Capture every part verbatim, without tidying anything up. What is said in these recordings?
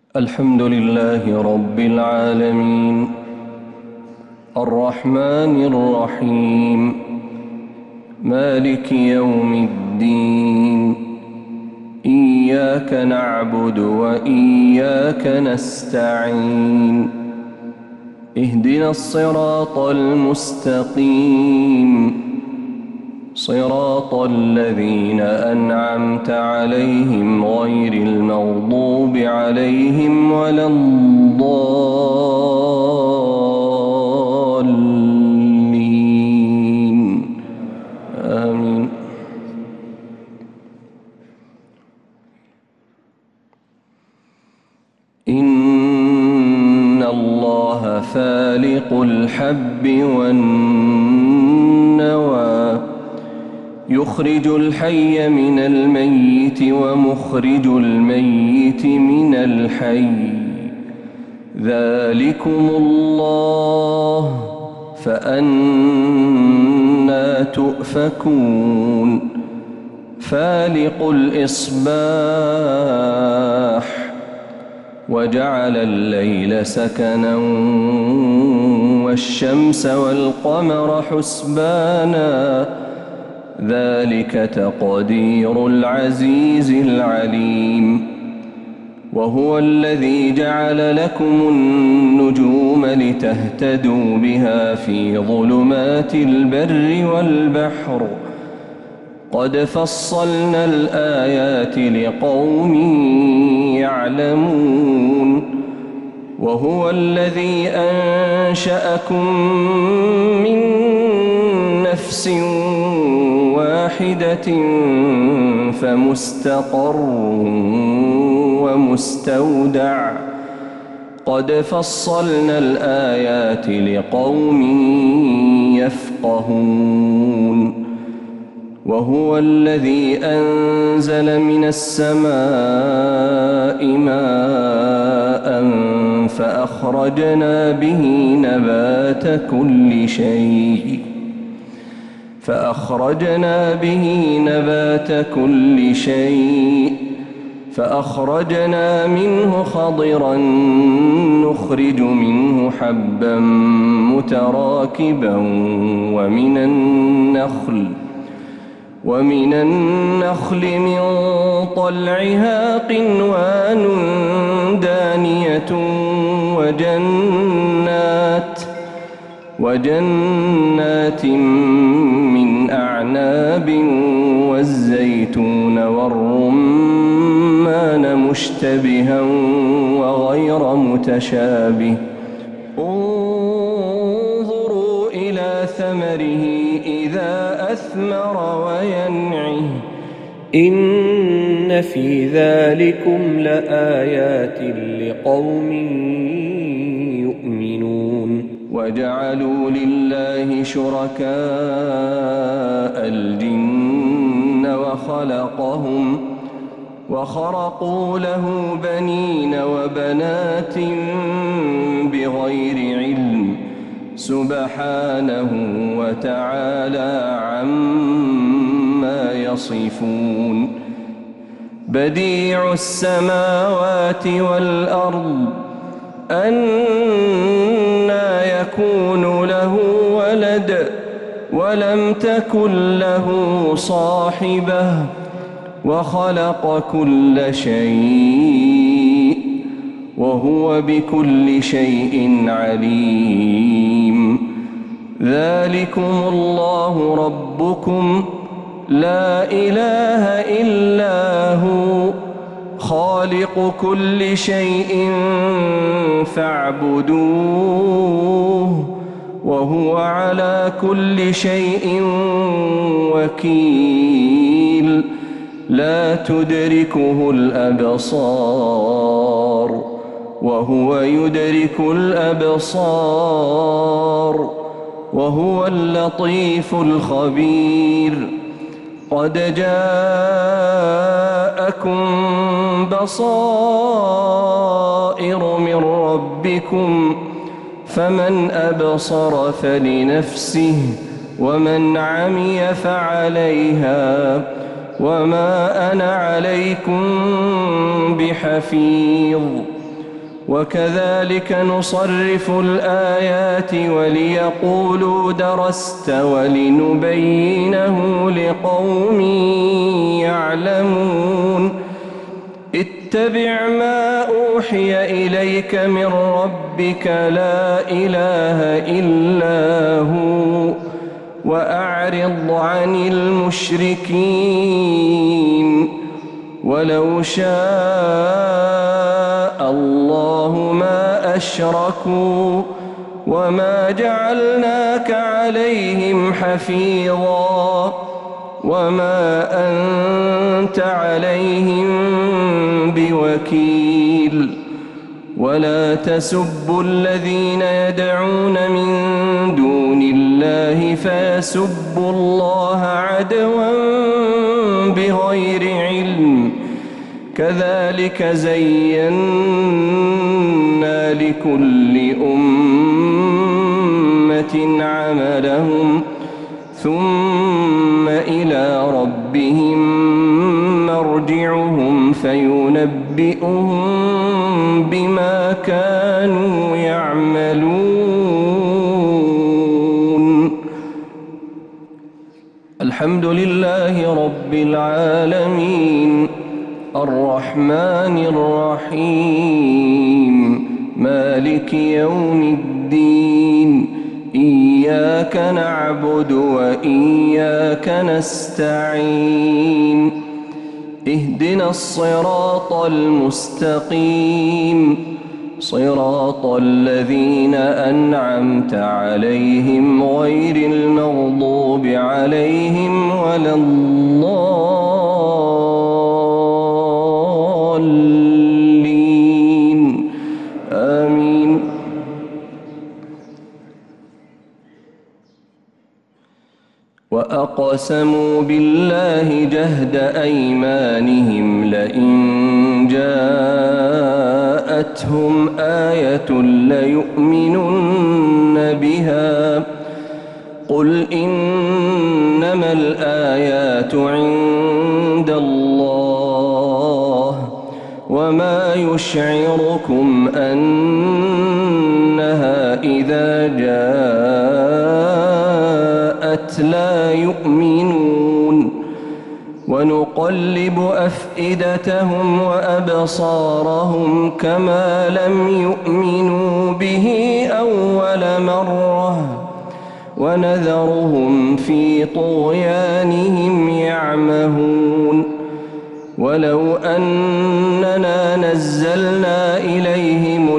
الحمد لله رب العالمين الرحمن الرحيم مالك يوم الدين إياك نعبد وإياك نستعين اهدنا الصراط المستقيم صراط الذين أنعمت عليهم غير المغضوب عليهم ولا الضالين آمين. إن الله فالق الحب والنوى يخرج الحي من الميت ومخرج الميت من الحي ذلكم الله فأنى تؤفكون فالق الإصباح وجعل الليل سكنا والشمس والقمر حسبانا ذلك تقدير العزيز العليم وهو الذي جعل لكم النجوم لتهتدوا بها في ظلمات البر والبحر قد فصلنا الآيات لقوم يعلمون وهو الذي أنشأكم من نفس واحدة فمستقر ومستودع قد فصلنا الآيات لقوم يفقهون وهو الذي أنزل من السماء ماء فأخرجنا به نبات كل شيء فأخرجنا به نبات كل شيء فأخرجنا منه خضرا نخرج منه حبا متراكبا ومن النخل ومن النخل من طلعها قنوان دانية وجنات وجنات من أعناب والزيتون والرمان مشتبها وغير متشابه انظروا إلى ثمره إذا أثمر وينعه إن في ذلكم لآيات لقوم يؤمنون وجعلوا لله شركاء الجن وخلقهم وخرقوا له بنين وبنات بغير علم سبحانه وتعالى عما يصفون بديع السماوات والأرض أنى يكون له ولد ولم تكن له صاحبة وخلق كل شيء وهو بكل شيء عليم ذلكم الله ربكم لا إله إلا هو خالق كل شيء فاعبدوه وهو على كل شيء وكيل لا تدركه الأبصار وهو يدرك الأبصار وهو اللطيف الخبير قد جاءكم بصائر من ربكم فمن أبصر فلنفسه ومن عمي فعليها وما أنا عليكم بحفيظ وكذلك نصرف الآيات وليقولوا درست ولنبينه لقوم يعلمون اتبع ما أوحي إليك من ربك لا إله إلا هو وأعرض عن المشركين ولو شاء الله ما أشركوا وما جعلناك عليهم حفيظا وما أنت عليهم بوكيل ولا تسبوا الذين يدعون من دون الله فيسبوا الله عدوا بغير علم كذلك زينا لكل أمة عملهم ثم إلى ربهم مرجعهم فينبئهم بما كانوا يعملون. الحمد لله رب العالمين الرحمن الرحيم مالك يوم الدين إياك نعبد وإياك نستعين اهدنا الصراط المستقيم صراط الذين أنعمت عليهم غير المغضوب عليهم ولا الضالين آمين. وأقسموا بالله جهد أيمانهم لئن جاءتهم آية ليؤمنن بها قل إنما الآيات عند الله وما يشعركم أنها إذا جاءت لا يؤمنون ونقلب أفئدتهم وأبصارهم كما لم يؤمنوا به أول مرة ونذرهم في طغيانهم يعمهون. ولو أننا نزلنا إليهم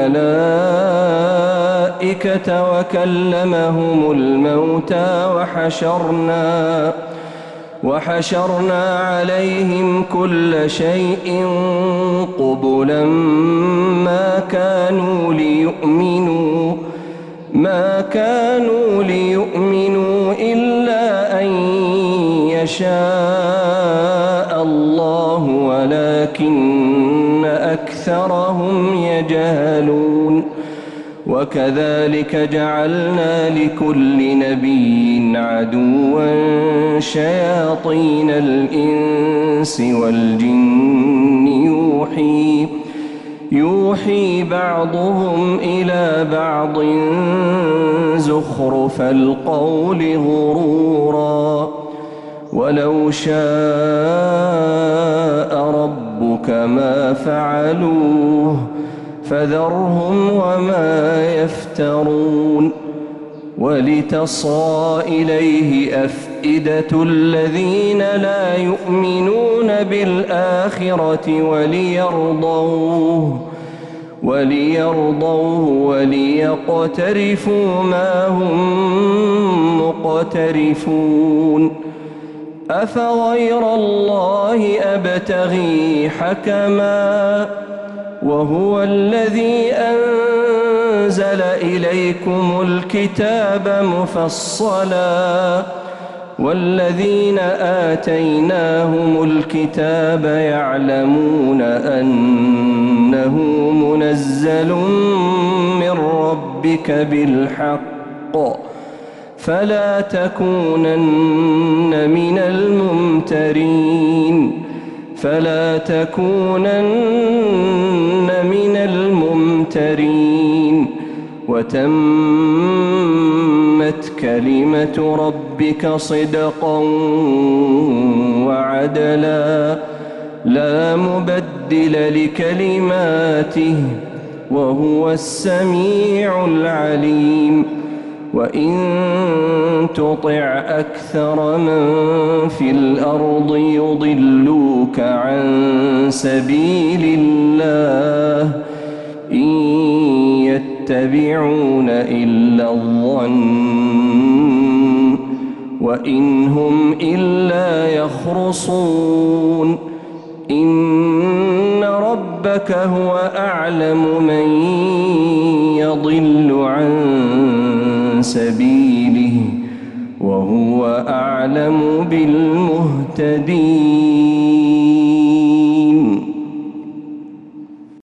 الملائكة وكلمهم الموتى وحشرنا وحشرنا عليهم كل شيء قبلا ما كانوا ليؤمنوا ما كانوا ليؤمنوا إلا أن يشاء الله ولكن أكثرهم يجهلون. وكذلك جعلنا لكل نبي عدوا شياطين الإنس والجن يوحي يوحي بعضهم إلى بعض زخرف القول غرورا ولو شاء ربك ما فعلوه فذرهم وما يفترون. ولتصغى إليه أفئدة الذين لا يؤمنون بالآخرة وليرضوه وليرضوه وليقترفوا ما هم مقترفون. أفغير الله أبتغي حكما وهو الذي أنزل إليكم الكتاب مفصلا والذين آتيناهم الكتاب يعلمون أنه منزل من ربك بالحق فلا تكونن من الممترين فلا تكونن من الممترين ممترين وتمت كلمة ربك صدقا وعدلا لا مبدل لكلماته وهو السميع العليم وإن تطع أكثر من في الأرض يضلوك عن سبيل الله إن يتبعون إلا الظن وإن هم إلا يخرصون إن ربك هو أعلم من يضل عن سبيله وهو أعلم بالمهتدين.